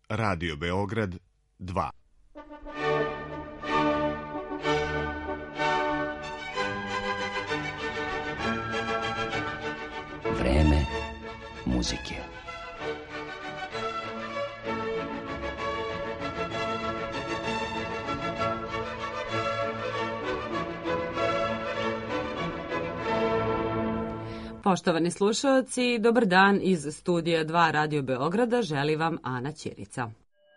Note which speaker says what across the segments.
Speaker 1: Radio Beograd 2.
Speaker 2: Vreme muzike.
Speaker 3: Poštovani slušaoci, dobar dan iz studija 2 Radio Beograda, želi vam Ana Ćirica.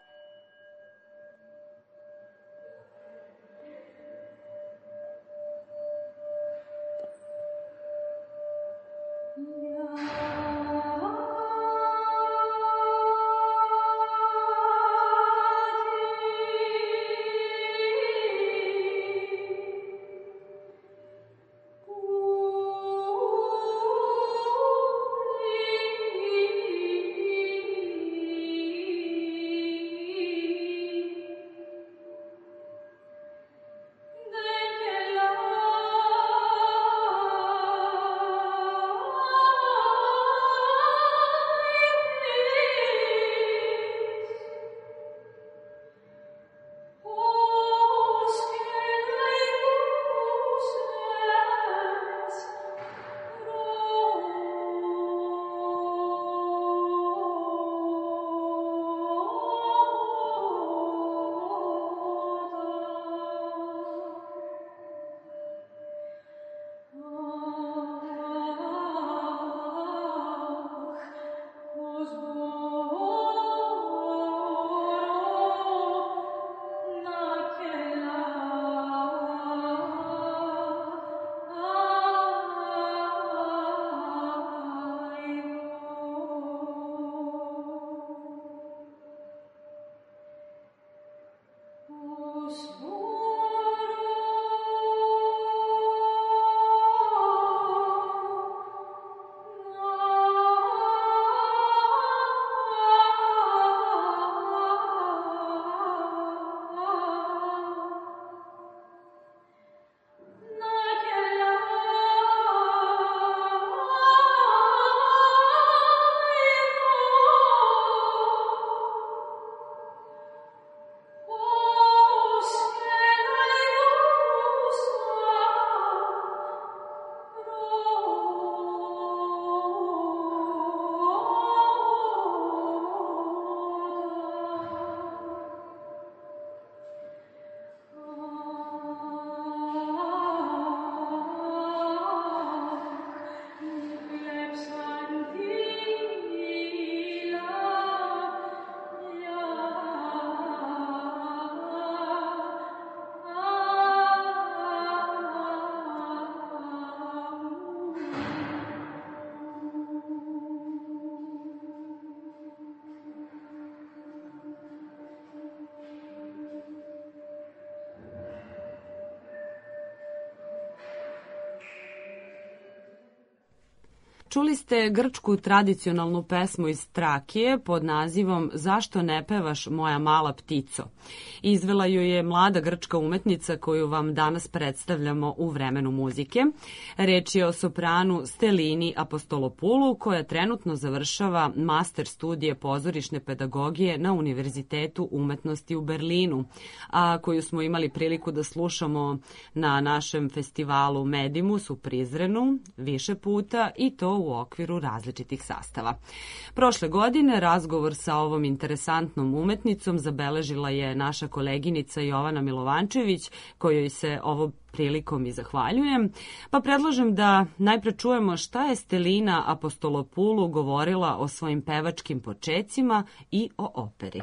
Speaker 3: Čuli ste grčku tradicionalnu pesmu iz Trakije pod nazivom Zašto ne pevaš moja mala ptico? Izvela ju je mlada grčka umetnica koju vam danas predstavljamo u vremenu muzike. Reč je o sopranu Stelini Apostolopulu koja trenutno završava master studije pozorišne pedagogije na Univerzitetu umetnosti u Berlinu, a koju smo imali priliku da slušamo na našem festivalu Medimus u Prizrenu više puta i to u okviru različitih sastava. Prošle godine razgovor sa ovom interesantnom umetnicom zabeležila je naša koleginica Jovana Milovančević, kojoj se ovo prilikom i zahvaljujem, pa predlažem da najpre čujemo šta je Stelina Apostolopulu govorila o svojim pevačkim počecima i o operi.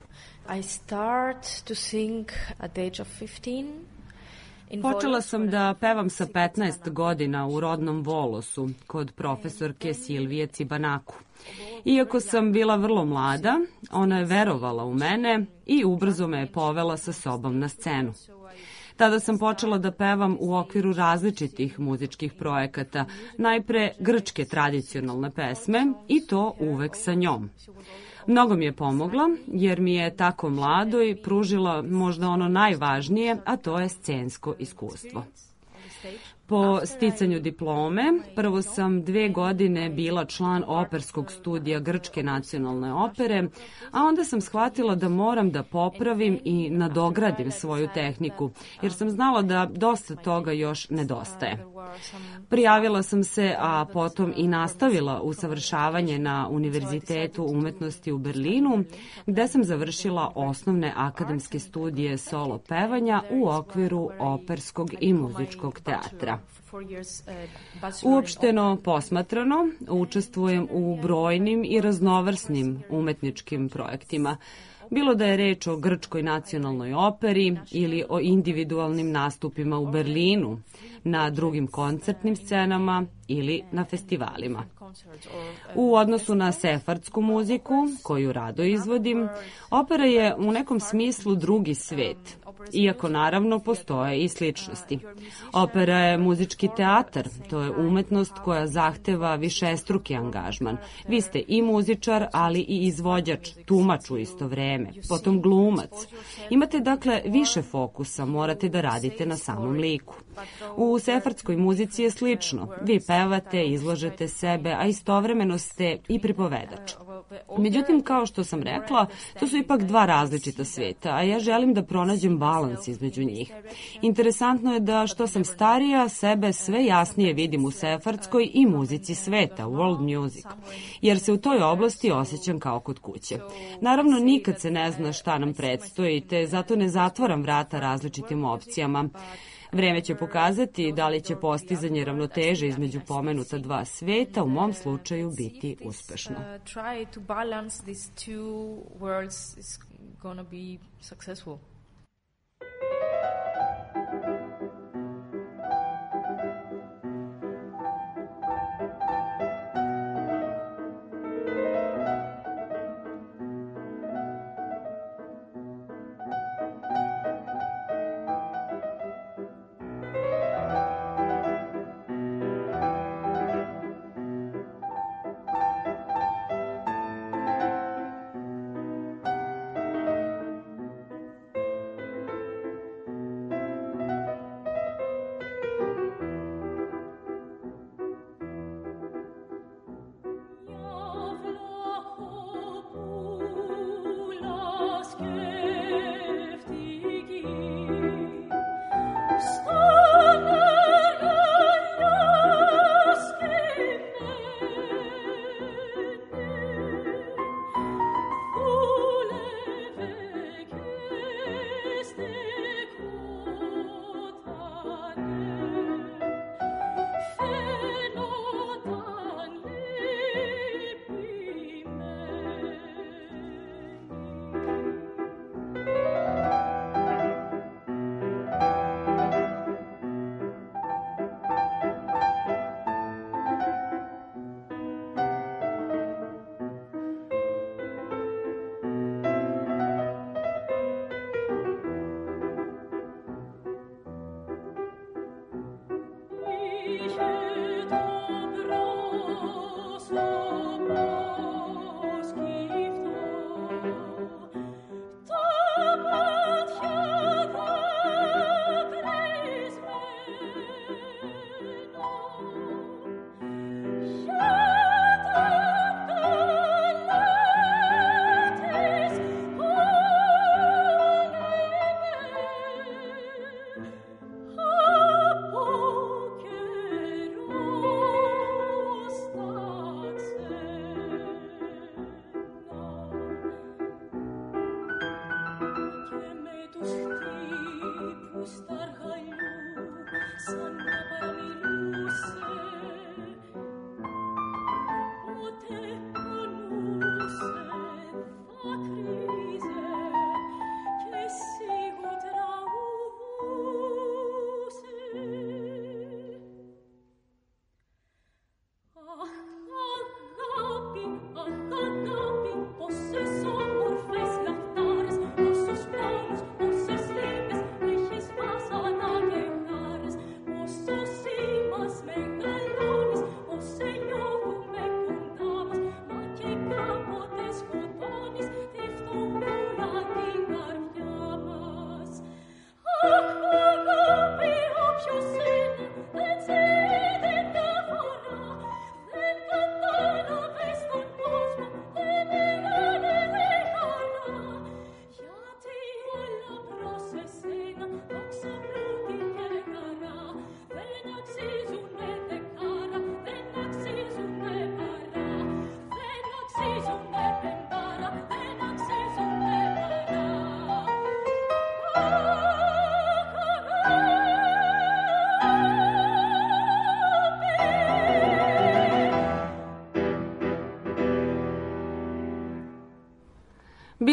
Speaker 4: I start to sing at the age of 15.
Speaker 3: Počela sam da pevam sa 15 godina u rodnom Volosu kod profesorke Silvije Cibanaku. Iako sam bila vrlo mlada, ona je verovala u mene i ubrzo me je povela sa sobom na scenu. Tada sam počela da pevam u okviru različitih muzičkih projekata, najpre grčke tradicionalne pesme i to uvek sa njom. Mnogo mi je pomogla jer mi je tako mladoj pružila možda ono najvažnije, a to je scensko iskustvo. Po sticanju diplome, prvo sam 2 godine bila član operskog studija Grčke nacionalne opere, a onda sam shvatila da moram da popravim i nadogradim svoju tehniku, jer sam znala da dosta toga još nedostaje. Prijavila sam se, a potom i nastavila usavršavanje na Univerzitetu umetnosti u Berlinu, gde sam završila osnovne akademske studije solo pevanja u okviru operskog i muzičkog teatra. Uopšteno posmatrano, učestvujem u brojnim i raznovrsnim umetničkim projektima, bilo da je reč o Grčkoj nacionalnoj operi ili o individualnim nastupima u Berlinu, na drugim koncertnim scenama ili na festivalima. U odnosu na sefardsku muziku, koju rado izvodim, opera je u nekom smislu drugi svet, iako naravno postoje i sličnosti. Opera je muzički teatar, to je umetnost koja zahteva višestruki angažman. Vi ste i muzičar, ali i izvođač, tumač u isto vreme, potom glumac. Imate dakle više fokusa, morate da radite na samom liku. U sefardskoj muzici je slično. Vi pevate, izlažete sebe, a istovremeno ste i pripovedač. Međutim, kao što sam rekla, to su ipak dva različita sveta, a ja želim da pronađem balans između njih. Interesantno je da što sam starija, sebe sve jasnije vidim u sefardskoj i muzici sveta, world music, jer se u toj oblasti osjećam kao kod kuće. Naravno, nikad se ne zna šta nam predstoji, te zato ne zatvaram vrata različitim opcijama. Vreme će pokazati da li će postizanje ravnoteže između pomenuta dva sveta u mom slučaju biti uspešno.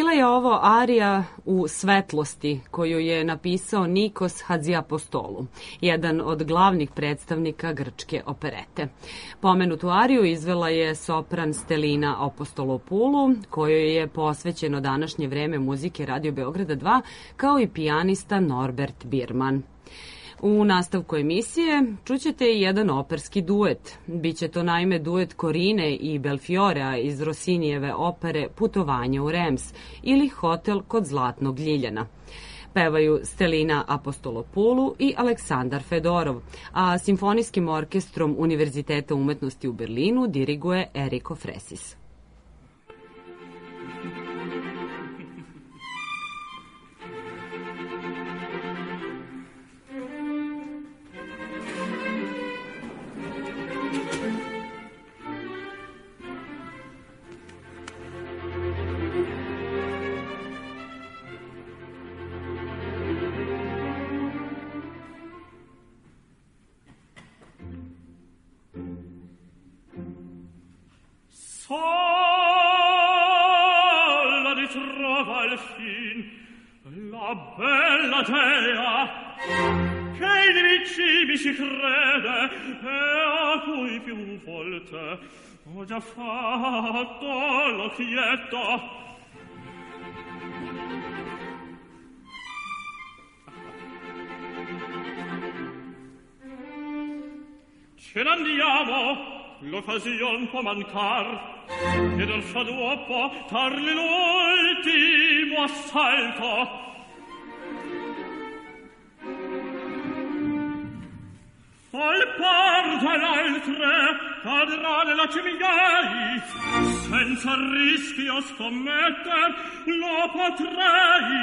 Speaker 3: Bila je ovo arija u svetlosti koju je napisao Nikos Hadziapostolou, jedan od glavnih predstavnika grčke operete. Pomenutu ariju izvela je sopran Stelina Apostolopoulou, kojoj je posvećeno današnje vreme muzike Radio Beograda 2, kao i pijanista Norbert Birman. U nastavku emisije čućete i jedan operski duet. Biće to naime duet Korine i Belfiorea iz Rossinijeve opere Putovanje u Rems ili Hotel kod Zlatnog Ljiljana. Pevaju Stelina Apostolopoulou i Aleksandar Fedorov, a simfonijskim orkestrom Univerziteta umetnosti u Berlinu diriguje Eriko Fresis.
Speaker 5: Sola ritrova al fin la bella dea che invicimi si crede e a cui più volte ho già fatto l'occhietto. Ce n'andiamo, l'occasione può mancar, e dal dopo darle l'ultimo assalto. Al par dell'altre cadrà nella cimigliai, senza rischio scommetter lo potrei.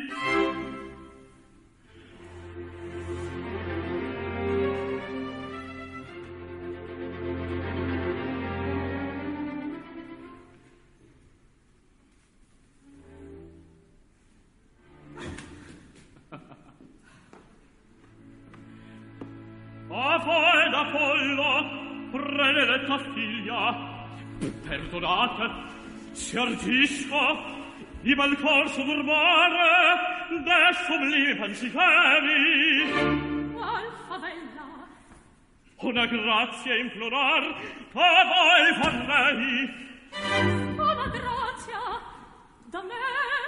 Speaker 5: A voi d'Apollo, predetta figlia, perdonate, si ardisco di bel corso turbare de sublimi pensieri.
Speaker 6: Qual favella?
Speaker 5: Una grazia implorar a voi farei.
Speaker 6: Una grazia da me?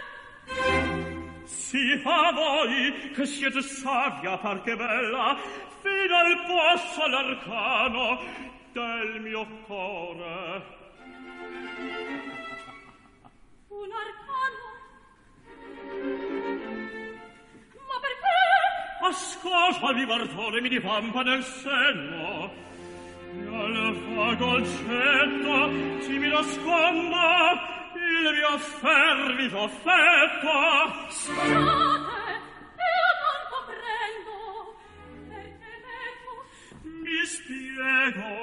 Speaker 5: Sì, a voi che siete savia par che bella, fino al posto all'arcano del mio cuore.
Speaker 6: Un arcano? Ma perché?
Speaker 5: Ascolta il vivardone mi divampa nel senno, e al fagolcetto si mi nasconda il mio fervido affetto.
Speaker 6: Scusate, io non comprendo. Perché ecco?
Speaker 5: Mi spiego.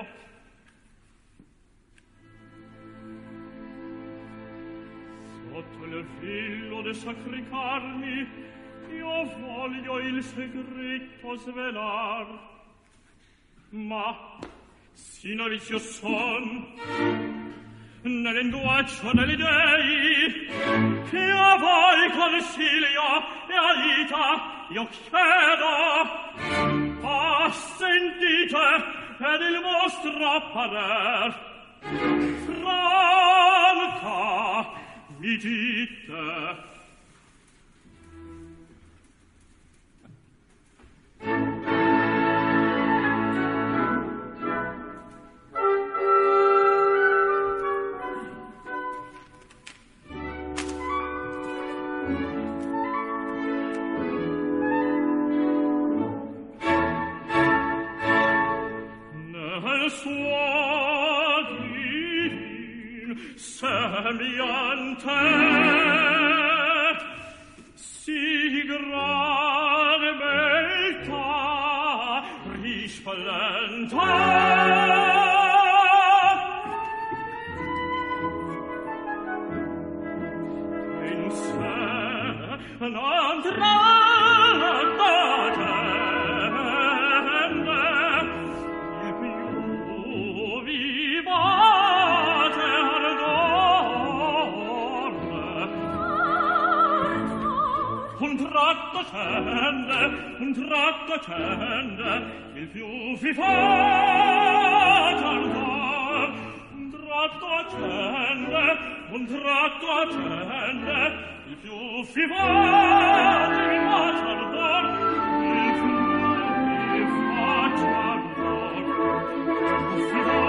Speaker 5: Sotto il filo de sacri carmi io voglio il segreto svelar. Ma sino vizio son nel linguaggio delle dei che a voi consiglio e aiuta io chiedo. Sentite ed il vostro parer franca mi dite. Sembiante si grande beltà risplendente in sé non trattate e più vivate ardore. un tratto accende, il più fi fa tardar. Un tratto accende, il più fi fa tardar. Il più fi fa tardar, il più fi fa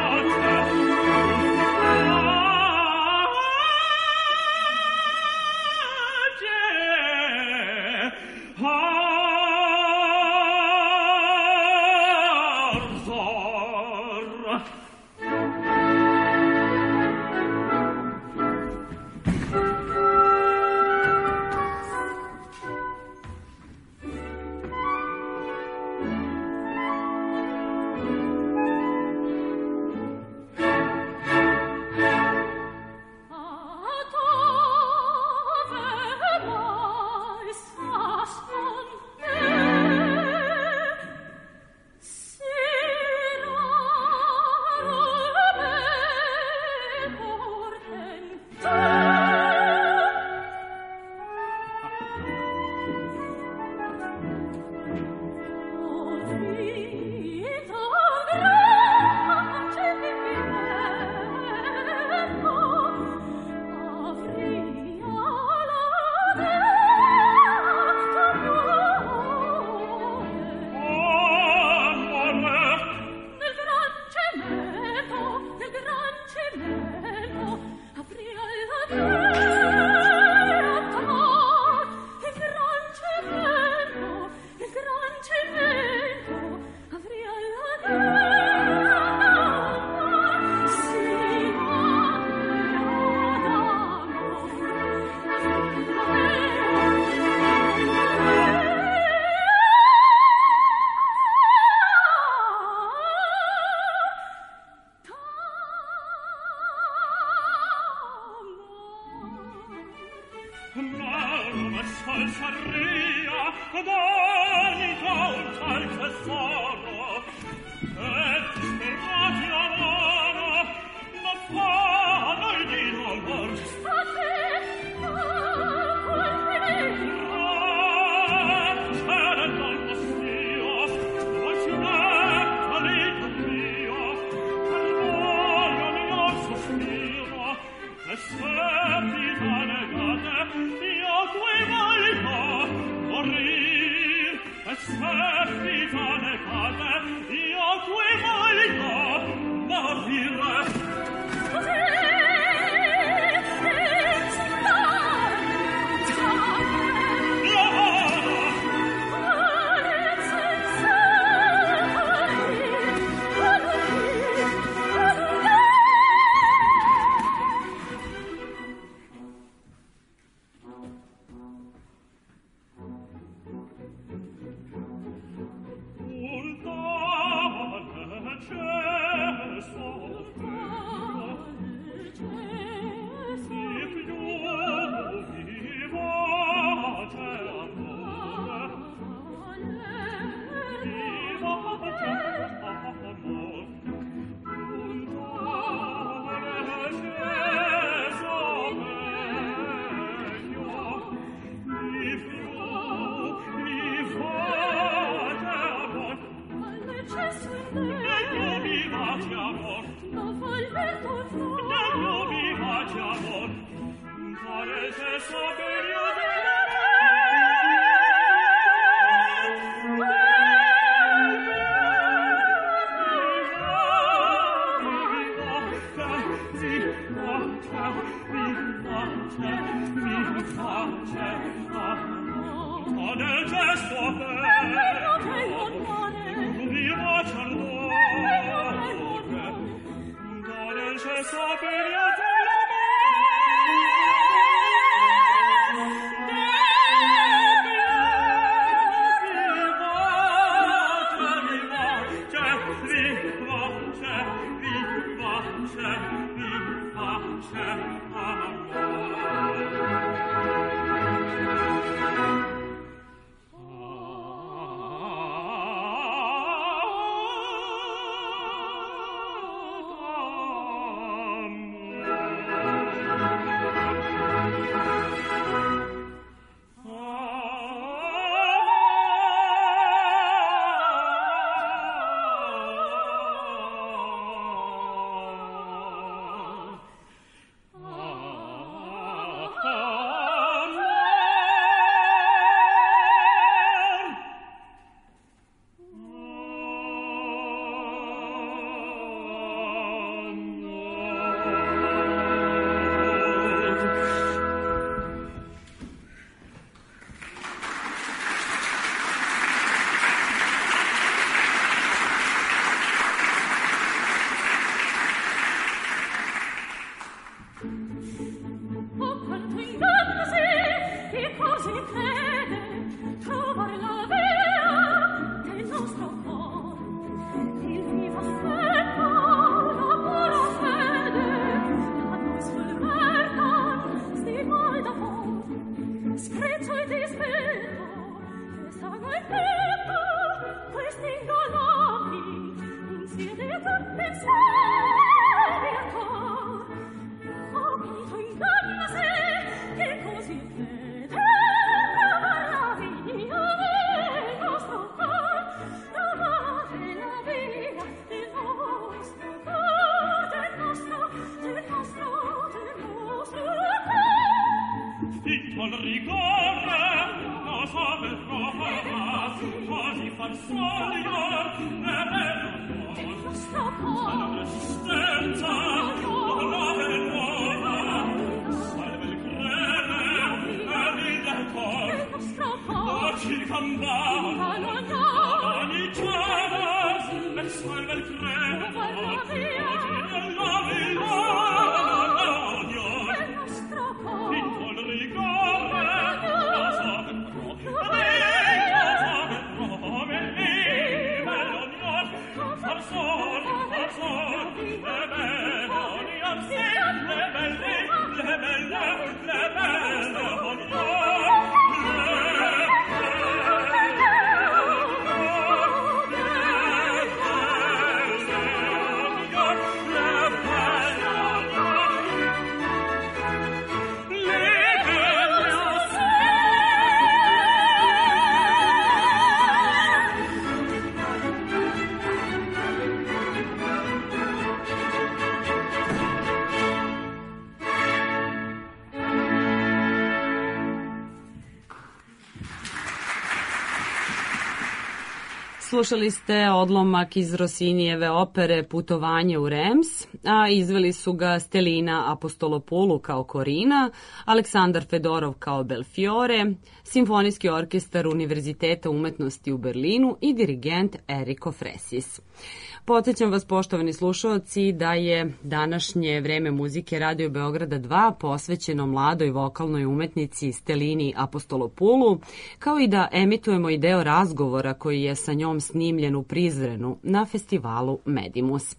Speaker 3: Slušali ste odlomak iz Rossinijeve opere Putovanje u Rems, a izveli su ga Stelina Apostolopoulou kao Korina, Aleksandar Fedorov kao Belfiore, Simfonijski orkestar Univerziteta umetnosti u Berlinu i dirigent Eriko Fresis. Podsjećam vas, poštovani slušaoci, da je današnje Vreme muzike Radio Beograda 2 posvećeno mladoj vokalnoj umetnici Stelini Apostolopoulou, kao i da emitujemo i deo razgovora koji je sa njom snimljen u Prizrenu na festivalu Medimus.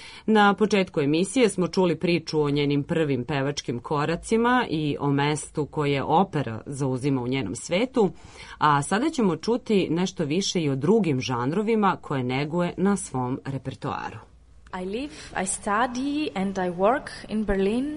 Speaker 3: Na početku emisije smo čuli priču o njenim prvim pevačkim koracima i o mestu koje opera zauzima u njenom svetu, a sada ćemo čuti nešto više i o drugim žanrovima koje neguje na svom repertoaru.
Speaker 4: I live, I study and I work in Berlin.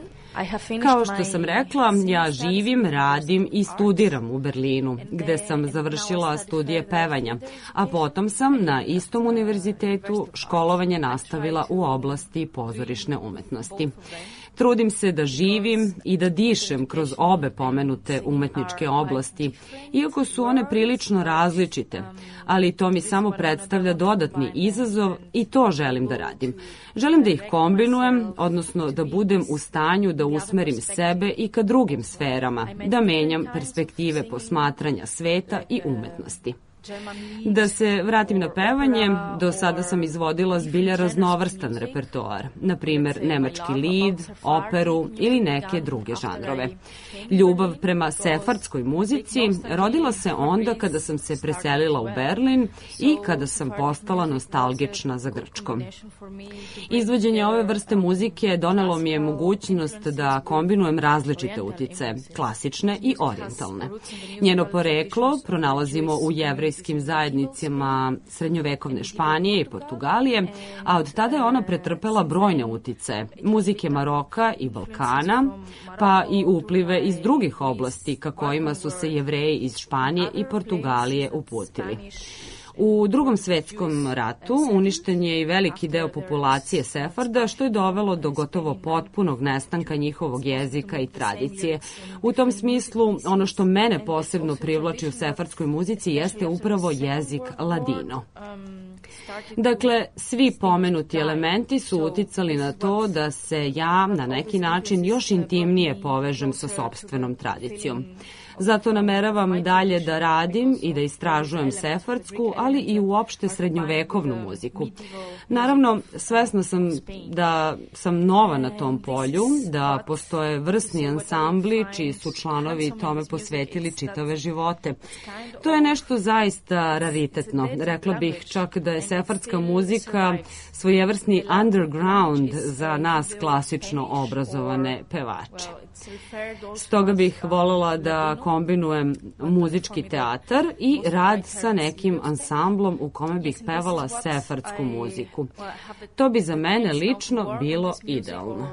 Speaker 3: Kao što sam rekla, ja živim, radim i studiram u Berlinu, gde sam završila studije pevanja, a potom sam na istom univerzitetu školovanje nastavila u oblasti pozorišne umetnosti. Trudim se da živim i da dišem kroz obe pomenute umetničke oblasti, iako su one prilično različite, ali to mi samo predstavlja dodatni izazov i to želim da radim. Želim da ih kombinujem, odnosno da budem u stanju da usmerim sebe i ka drugim sferama, da menjam perspektive posmatranja sveta i umetnosti. Da se vratim na pevanje, do sada sam izvodila zbilja raznovrstan repertoar, na primer nemački lied, operu ili neke druge žanrove. Ljubav prema sefardskoj muzici rodila se onda kada sam se preselila u Berlin i kada sam postala nostalgična za Grčkom. Izvođenje ove vrste muzike donelo mi je mogućnost da kombinujem različite uticaje, klasične i orijentalne. Njeno poreklo pronalazimo u jevrejskim zajednicama srednjovekovne Španije i Portugalije, a od tada je ona pretrpela brojne uticaje, muzike Maroka i Balkana, pa i uplive iz drugih oblasti ka kojima su se Jevreji iz Španije i Portugalije uputili. U Drugom svetskom ratu uništen je i veliki deo populacije Sefarda, što je dovelo do gotovo potpunog nestanka njihovog jezika i tradicije. U tom smislu, ono što mene posebno privlači u sefardskoj muzici jeste upravo jezik ladino. Dakle, svi pomenuti elementi su uticali na to da se ja na neki način još intimnije povežem sa sopstvenom tradicijom. Zato nameravam dalje da radim i da istražujem sefardsku, ali i uopšte srednjovekovnu muziku. Naravno, svesna sam da sam nova na tom polju, da postoje vrsni ansambli čiji su članovi tome posvetili čitave živote. To je nešto zaista raritetno. Rekla bih čak da je sefardska muzika svojevrsni underground za nas klasično obrazovane pevače. Stoga bih voljela da kombinujem muzički teatar i rad sa nekim ansamblom u kome bih pevala sefardsku muziku. To bi za mene lično bilo idealno.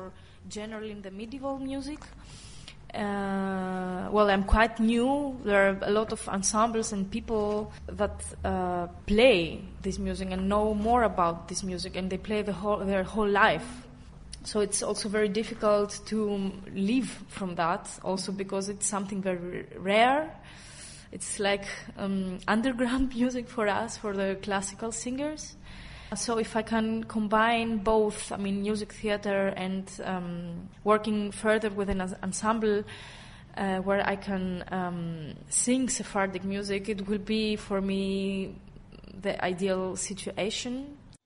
Speaker 4: Well, I'm quite new. There are a lot of ensembles and people that play this music and know more about this music, and they play their whole life. So it's also very difficult to live from that, also because it's something very rare. It's like underground music for us, for the classical singers. So if I can combine both, I mean, music theater and working further with an ensemble where I can sing Sephardic music, it will be for me the ideal situation.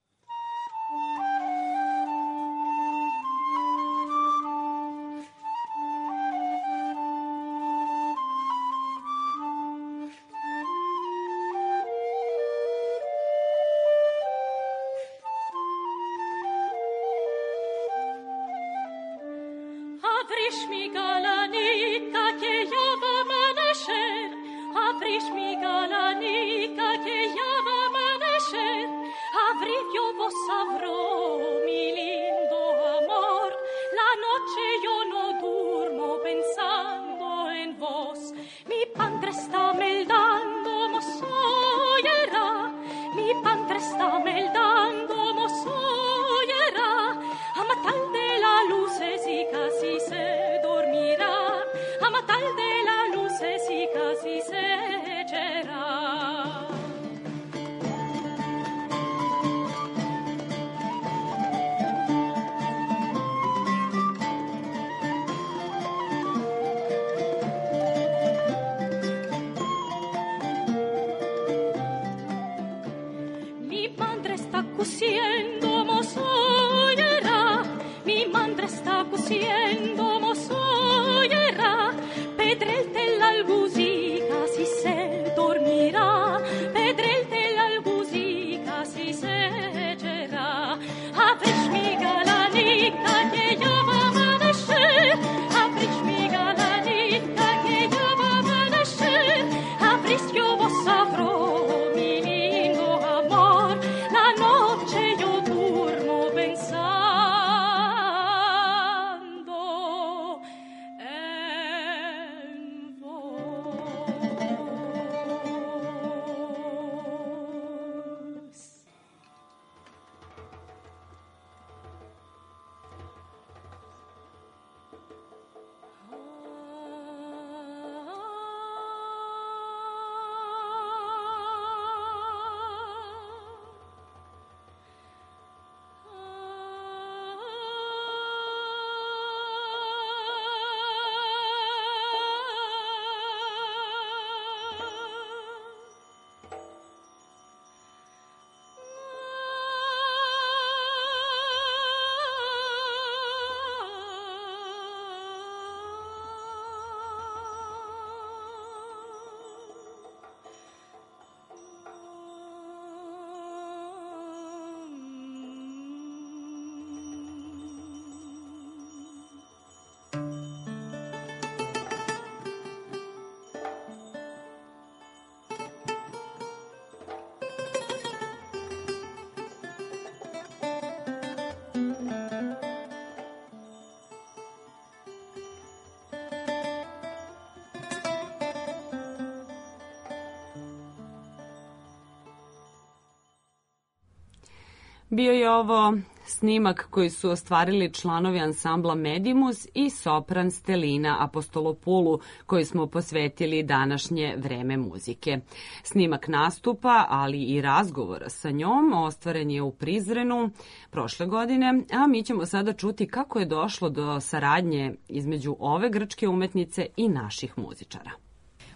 Speaker 3: Bio je ovo snimak koji su ostvarili članovi ansambla Medimus i sopran Stelina Apostolopulu, koji smo posvetili današnje vreme muzike. Snimak nastupa, ali i razgovora sa njom, ostvaren je u Prizrenu prošle godine, a mi ćemo sada čuti kako je došlo do saradnje između ove grčke umetnice i naših muzičara.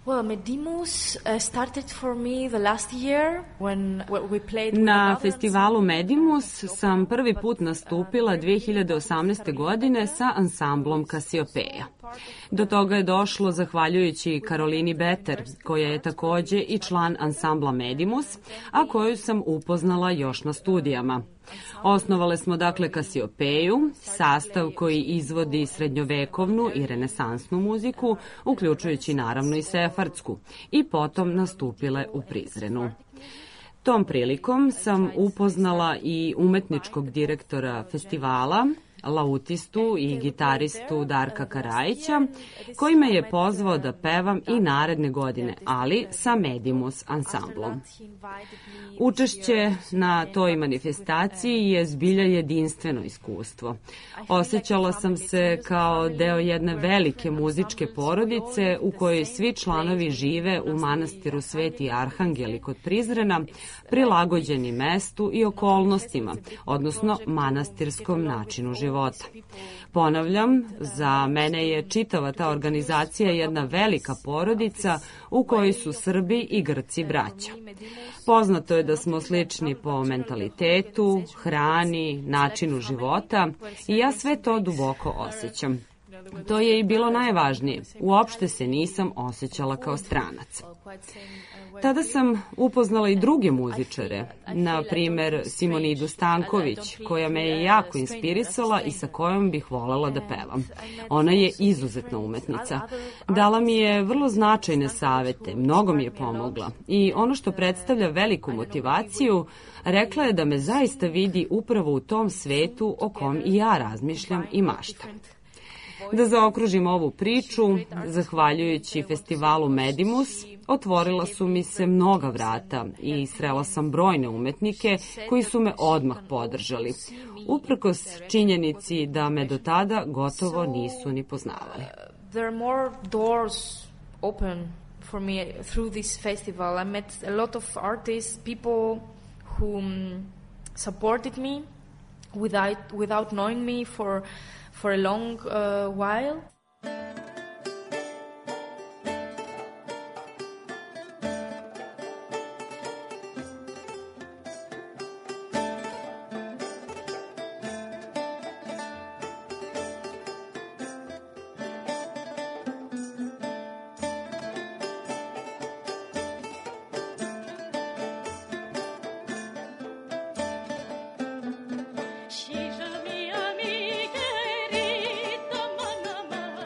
Speaker 4: Well, Medimus started for me the last year when we played with
Speaker 3: Na
Speaker 4: another
Speaker 3: festivalu Medimus sam prvi put nastupila 2018. godine sa ansamblom Kasiopeja. Do toga je došlo zahvaljujući Karolini Beter, koja je takođe i član ansambla Medimus, a koju sam upoznala još na studijama. Osnovale smo dakle Kasiopeju, sastav koji izvodi srednjovekovnu i renesansnu muziku, uključujući naravno i sefardsku, i potom nastupile u Prizrenu. Tom prilikom sam upoznala i umetničkog direktora festivala, lautistu i gitaristu Darka Karajića, koji me je pozvao da pevam i naredne godine, ali sa Medimus ansamblom. Učešće na toj manifestaciji je zbilja jedinstveno iskustvo. Osjećala sam se kao deo jedne velike muzičke porodice u kojoj svi članovi žive u manastiru Sveti Arhangeli kod Prizrena, prilagođeni mestu i okolnostima, odnosno manastirskom načinu života. Ponavljam, za mene je čitava ta organizacija jedna velika porodica u kojoj su Srbi i Grci braća. Poznato je da smo slični po mentalitetu, hrani, načinu života i ja sve to duboko osjećam. To je i bilo najvažnije. Uopšte se nisam osjećala kao stranac. Tada sam upoznala i druge muzičare, na primer Simonidu Stanković, koja me je jako inspirisala i sa kojom bih volela da pevam. Ona je izuzetna umetnica. Dala mi je vrlo značajne savete, mnogo mi je pomogla i ono što predstavlja veliku motivaciju, rekla je da me zaista vidi upravo u tom svetu o kom i ja razmišljam i maštam. Da zaokružim ovu priču, zahvaljujući festivalu Medimus, otvorila su mi se mnoga vrata i srela sam brojne umetnike koji su me odmah podržali, uprkos činjenici da me do tada gotovo nisu ni poznavali.
Speaker 4: There are more doors open for me through this festival. I met a lot of artists, people who supported me without knowing me for a long while.
Speaker 6: Scegli mia amica, rita, manama,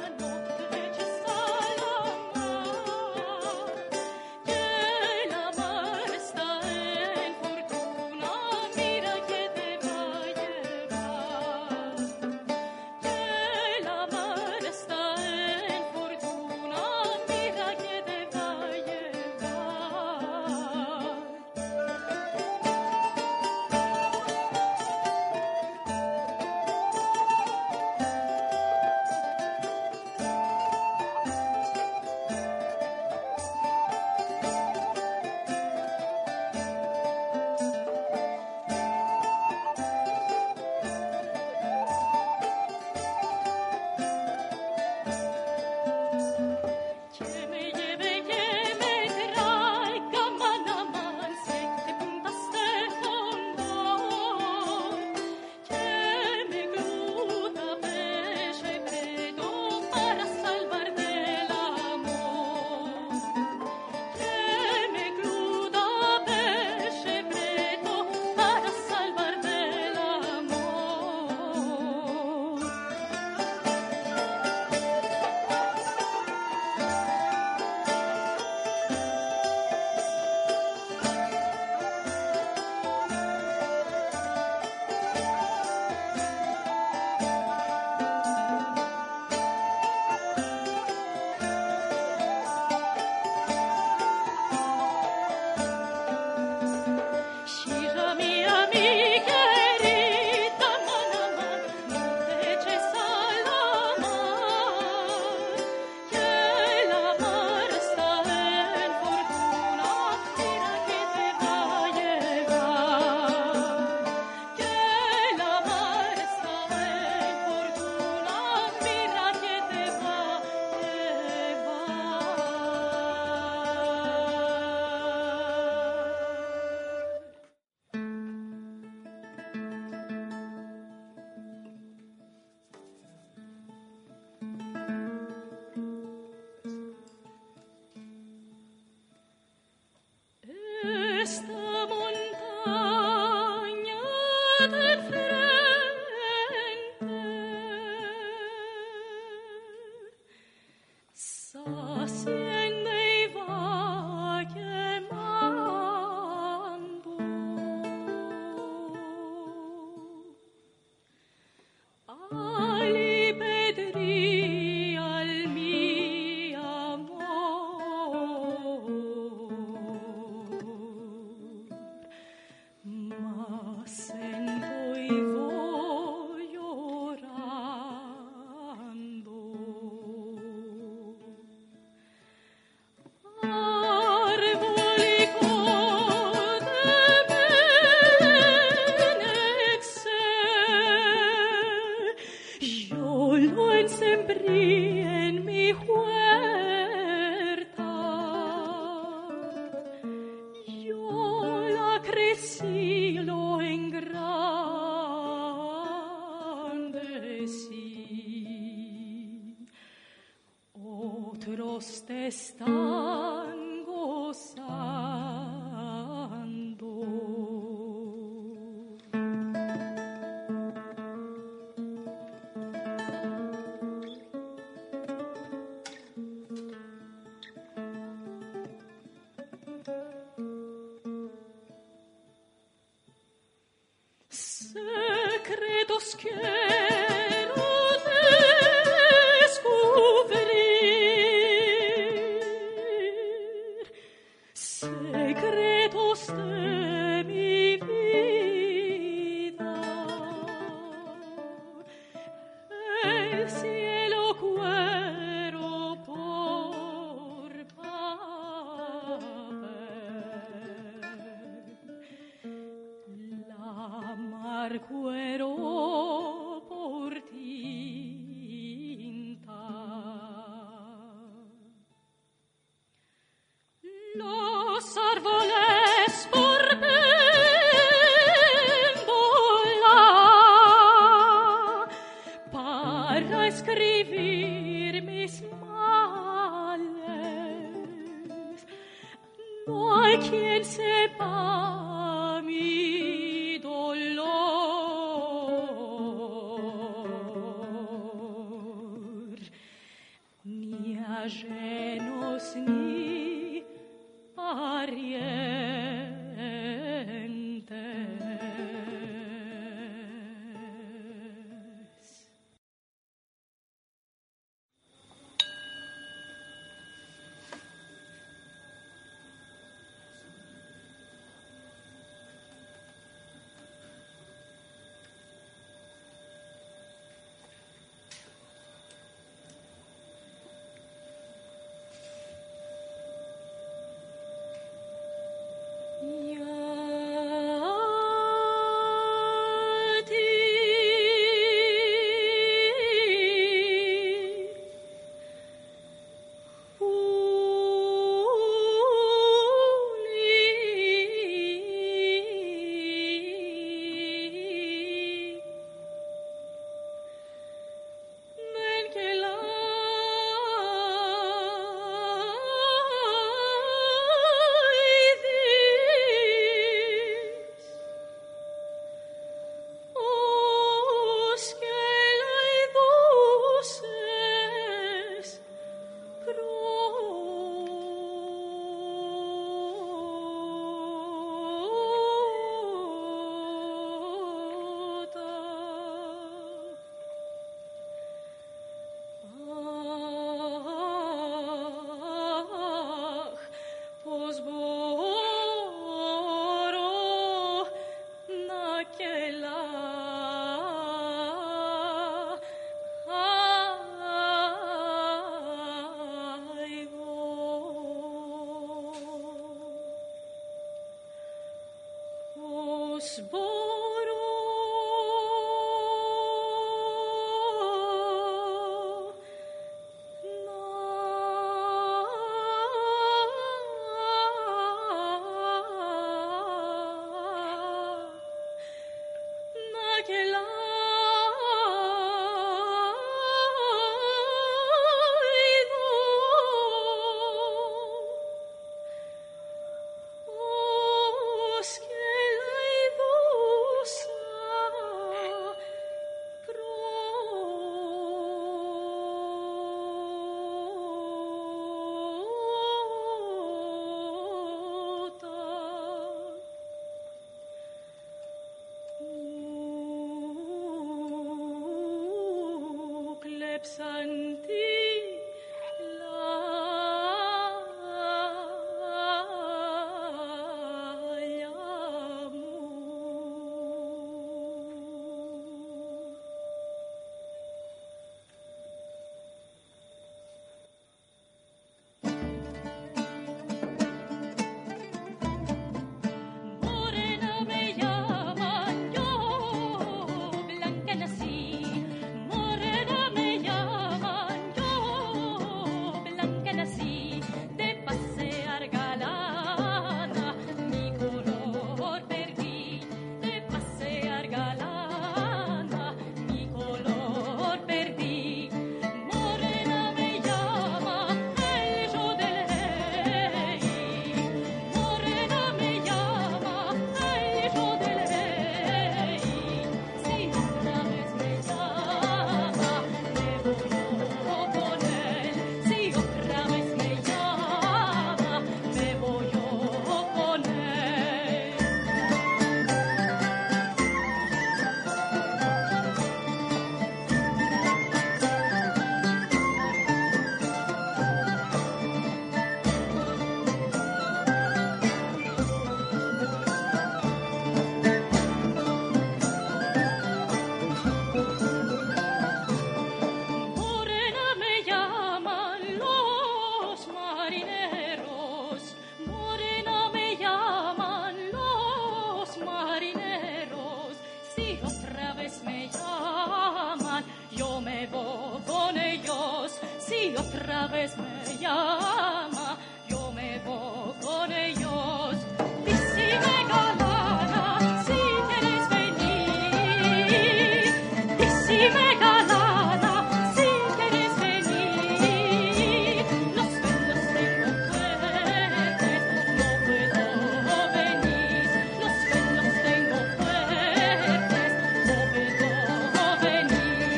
Speaker 6: otra vez me llama, yo me voy con ellos. Dime galana, si quieres venir. Dime galana, si quieres venir. Los sueños tengo fuertes, no puedo venir. Los sueños tengo fuertes, no puedo venir.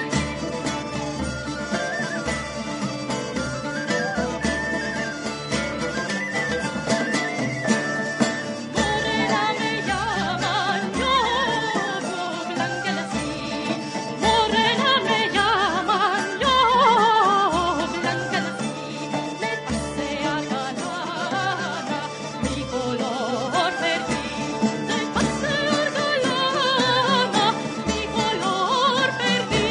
Speaker 6: Morena me llaman, yo blanca nací. Morena me llaman, yo blanca nací. Me pasé a galana, mi color perdí. Me pasé a galana, mi color perdí.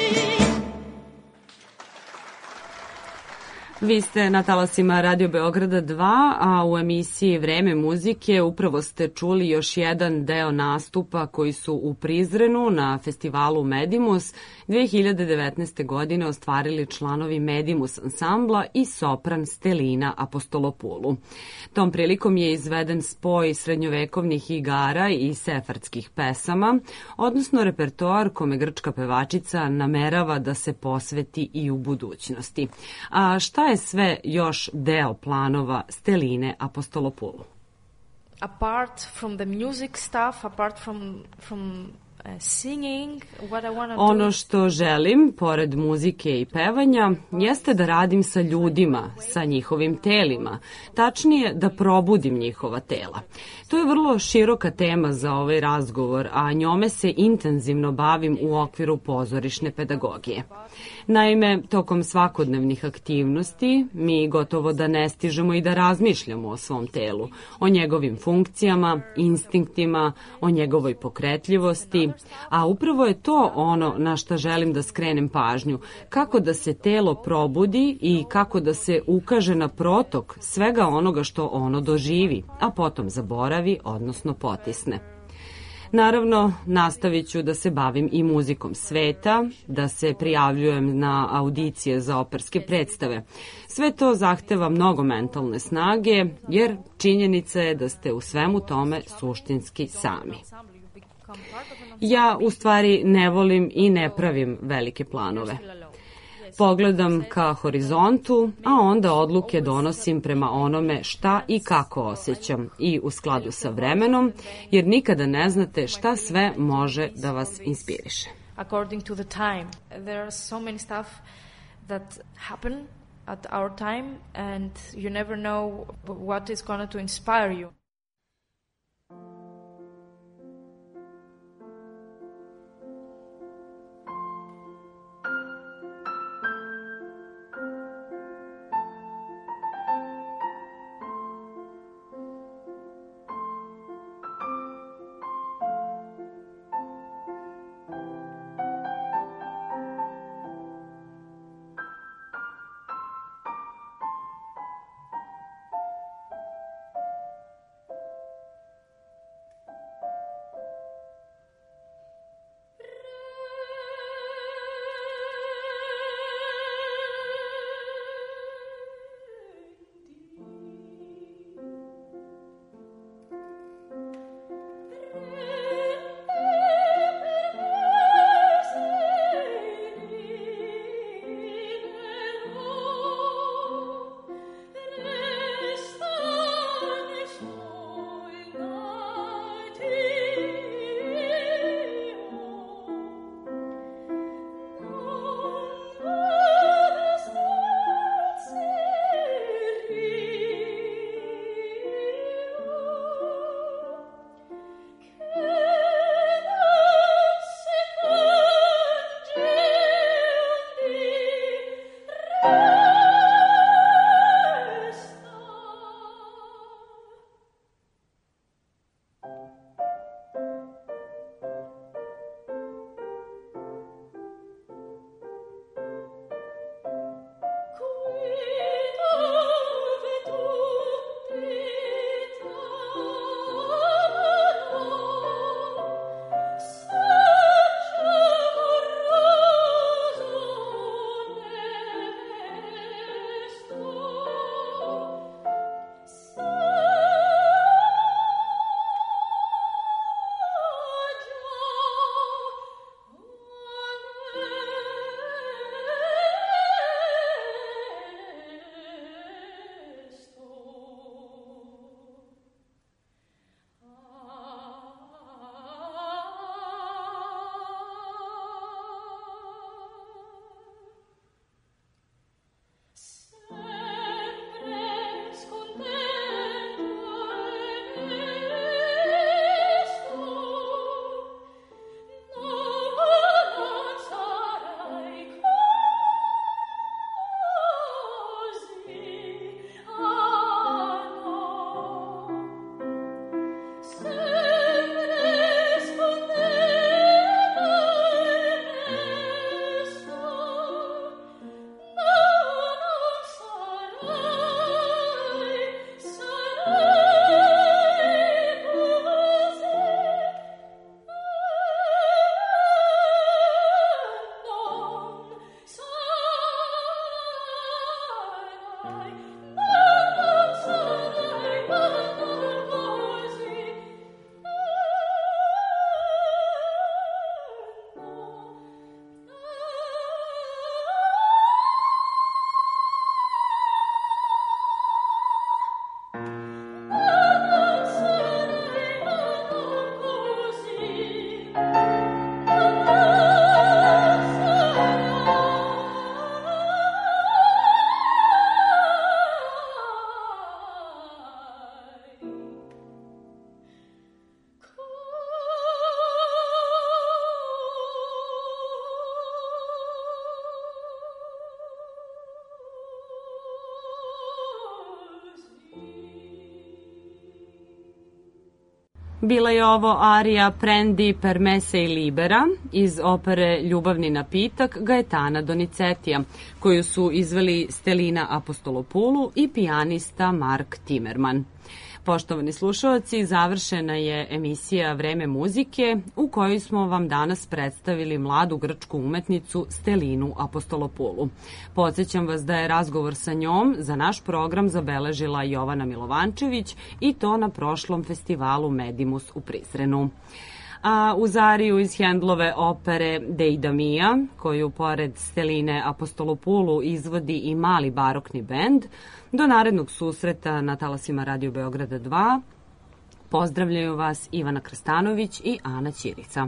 Speaker 3: Vi ste na talasima Radio Beograda 2, a u emisiji Vreme muzike upravo ste čuli još jedan deo nastupa koji su u Prizrenu na festivalu Medimus 2019. godine ostvarili članovi Medimus ansambla i sopran Stelina Apostolopoulou. Tom prilikom je izveden spoj srednjovekovnih igara i sefardskih pesama, odnosno repertoar kome grčka pevačica namerava da se posveti i u budućnosti. A šta je sve još deo planova Steline Apostolopoulou?
Speaker 4: Apart from the music stuff, apart from singing, what I want to do
Speaker 3: Ono što želim, pored muzike i pevanja, jeste da radim sa ljudima, sa njihovim telima, tačnije da probudim njihova tela. To je vrlo široka tema za ovaj razgovor, a njome se intenzivno bavim u okviru pozorišne pedagogije. Naime, tokom svakodnevnih aktivnosti mi gotovo da ne stižemo i da razmišljamo o svom telu, o njegovim funkcijama, instinktima, o njegovoj pokretljivosti, a upravo je to ono na šta želim da skrenem pažnju, kako da se telo probudi i kako da se ukaže na protok svega onoga što ono doživi, a potom zaboravi, odnosno potisne. Naravno, nastavit ću da se bavim i muzikom sveta, da se prijavljujem na audicije za operske predstave. Sve to zahteva mnogo mentalne snage, jer činjenica je da ste u svemu tome suštinski sami. Ja u stvari ne volim i ne pravim velike planove. Pogledam ka horizontu, a onda odluke donosim prema onome šta i kako osjećam i u skladu sa vremenom, jer nikada ne znate šta sve može da vas inspiriše.
Speaker 4: according to the time. There are so many stuff that happen at our time, and you never know what is going to inspire you.
Speaker 3: Bila je ovo arija Prendi per mese i libera iz opere Ljubavni napitak Gaetana Donizetija, koju su izveli Stelina Apostolopoulou i pijanista Mark Timerman. Poštovani slušalci, završena je emisija Vreme muzike u kojoj smo vam danas predstavili mladu grčku umetnicu Stelinu Apostolopoulou. Podsjećam vas da je razgovor sa njom za naš program zabeležila Jovana Milovančević i to na prošlom festivalu Medimus u Prizrenu. A uz ariju iz Handlove opere Deida Mia, koju pored Steline Apostolopoulou izvodi i mali barokni bend, do narednog susreta na talasima Radio Beograda 2 pozdravljaju vas Ivana Krstanović i Ana Ćirica.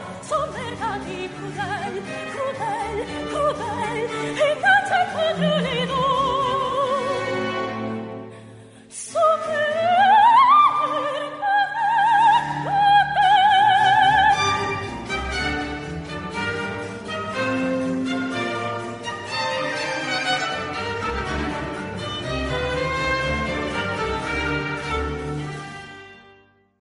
Speaker 6: Crudel, crudel, e caccia